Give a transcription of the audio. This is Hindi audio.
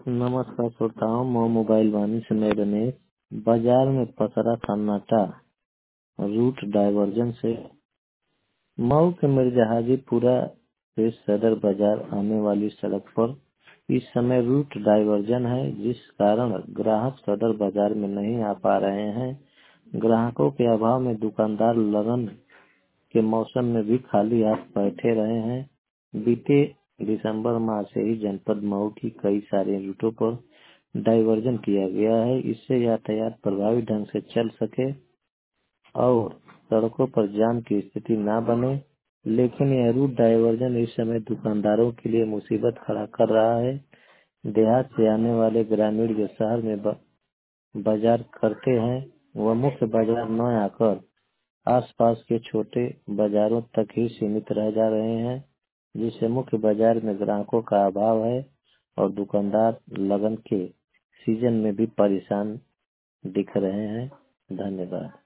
नमस्कार श्रोताओं, मैं मोबाइल वाणी से मैं रमेश। बाजार में पसरा सन्नाटा। रूट डायवर्जन से मऊ के मिर्जहाजीपुरा से सदर बाजार आने वाली सड़क पर इस समय रूट डायवर्जन है, जिस कारण ग्राहक सदर बाजार में नहीं आ पा रहे हैं। ग्राहकों के अभाव में दुकानदार लगन के मौसम में भी खाली हाथ बैठे रहे हैं। बीते दिसंबर माह से ही जनपद मऊ की कई सारे रूटों पर डायवर्जन किया गया है, इससे यातायात प्रभावी ढंग से चल सके और सड़कों पर जाम की स्थिति न बने। लेकिन यह रूट डायवर्जन इस समय दुकानदारों के लिए मुसीबत खड़ा कर रहा है। देहात से आने वाले ग्रामीण जो शहर में बाजार करते हैं, वह मुख्य बाजार न आकर आसपास के छोटे बाजारों तक ही सीमित रह जा रहे हैं, जिससे मुख्य बाजार में ग्राहकों का अभाव है और दुकानदार लगन के सीजन में भी परेशान दिख रहे हैं। धन्यवाद।